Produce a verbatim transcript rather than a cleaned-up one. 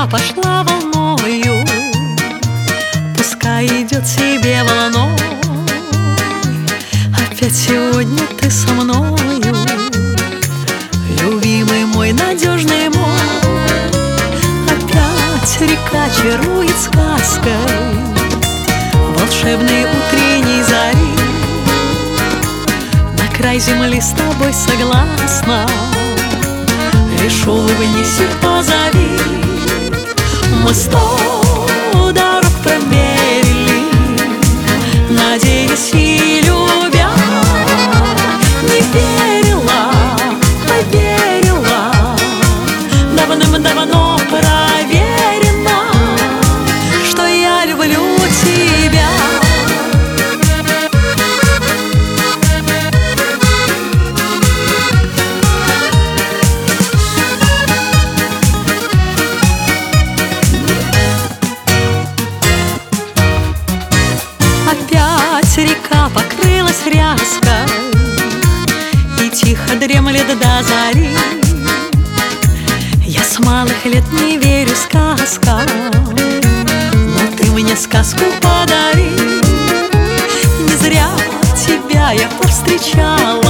река пошла волною, пускай идет себе волной. Опять сегодня ты со мною, любимый мой, надежный мой. Опять река чарует сказкой волшебной утренней зари. На край земли с тобой согласна, лишь улыбнись и позови. Мы сто дорог промерили, надеясь и любя. Не верила, поверила, давным-давно проверено, что я люблю тебя. Опять река покрылась ряской и тихо дремлет до зари. Я с малых лет не верю сказкам, но ты мне сказку подари. Не зря тебя я повстречала,